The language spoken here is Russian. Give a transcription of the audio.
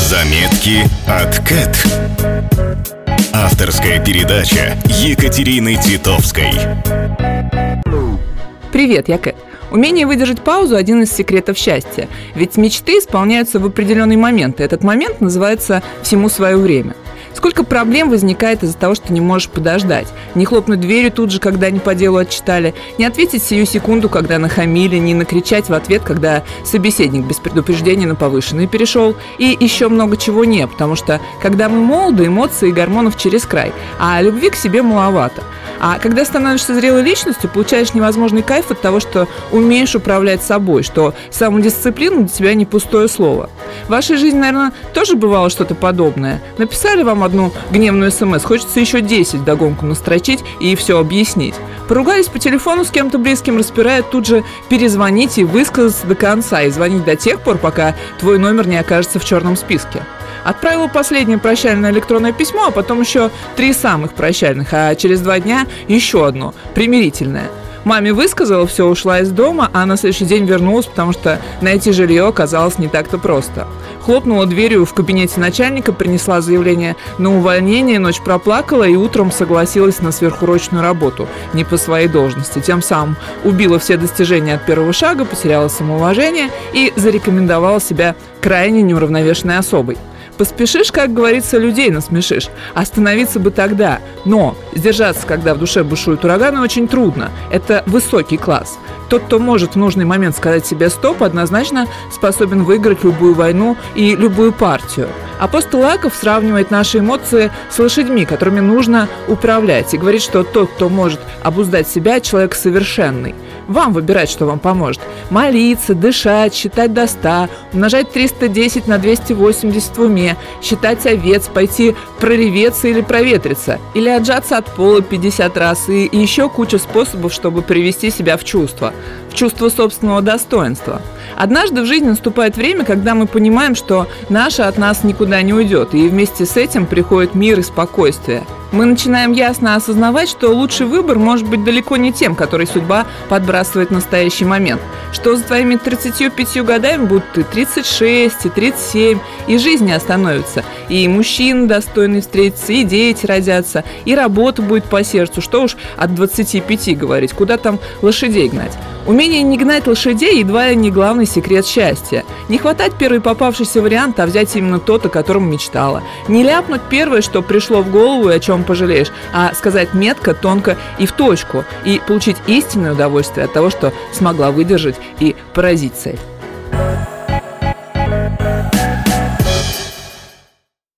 Заметки от Кэт. Авторская передача Екатерины Титовской. Привет, я Кэт. Умение выдержать паузу – один из секретов счастья. Ведь мечты исполняются в определенный момент, и этот момент называется «всему свое время». Сколько проблем возникает из-за того, что не можешь подождать. Не хлопнуть дверью тут же, когда не по делу отчитали, не ответить сию секунду, когда нахамили, не накричать в ответ, когда собеседник без предупреждения на повышенный перешел. И еще много чего не, потому что, когда мы молоды, эмоций и гормонов через край, а любви к себе маловато. А когда становишься зрелой личностью, получаешь невозможный кайф от того, что умеешь управлять собой, что самодисциплина для тебя не пустое слово. В вашей жизни, наверное, тоже бывало что-то подобное. Написали вам одну гневную смс, хочется еще 10 вдогонку настрочить и все объяснить. Поругались по телефону с кем-то близким, распирая, тут же перезвонить и высказаться до конца, и звонить до тех пор, пока твой номер не окажется в черном списке. Отправила последнее прощальное электронное письмо, а потом еще 3 самых прощальных, а через 2 дня еще одно, примирительное. Маме высказала, все, ушла из дома, а на следующий день вернулась, потому что найти жилье оказалось не так-то просто. Хлопнула дверью в кабинете начальника, принесла заявление на увольнение, ночь проплакала и утром согласилась на сверхурочную работу, не по своей должности. Тем самым убила все достижения от первого шага, потеряла самоуважение и зарекомендовала себя крайне неуравновешенной особой. Поспешишь, как говорится, людей насмешишь. Остановиться бы тогда. Но сдержаться, когда в душе бушуют ураганы, очень трудно. Это высокий класс. Тот, кто может в нужный момент сказать себе «стоп», однозначно способен выиграть любую войну и любую партию. Апостол Иаков сравнивает наши эмоции с лошадьми, которыми нужно управлять, и говорит, что тот, кто может обуздать себя, человек совершенный. Вам выбирать, что вам поможет. Молиться, дышать, считать до 100, умножать 310 на 280 в уме, считать овец, пойти прореветься или проветриться, или отжаться от пола 50 раз, и еще куча способов, чтобы привести себя в чувство собственного достоинства. Однажды в жизни наступает время, когда мы понимаем, что наше от нас никуда не уйдет, и вместе с этим приходит мир и спокойствие. Мы начинаем ясно осознавать, что лучший выбор может быть далеко не тем, который судьба подбрасывает в настоящий момент. Что за твоими 35 годами будут и 36, и 37, и жизнь не остановится. И мужчины достойные встретятся, и дети родятся, и работа будет по сердцу. Что уж от 25 говорить, куда там лошадей гнать. Умение не гнать лошадей едва ли не главный секрет счастья. Не хватать первый попавшийся вариант, а взять именно тот, о котором мечтала. Не ляпнуть первое, что пришло в голову и о чем пожалеешь, а сказать метко, тонко и в точку, и получить истинное удовольствие от того, что смогла выдержать и поразить цель.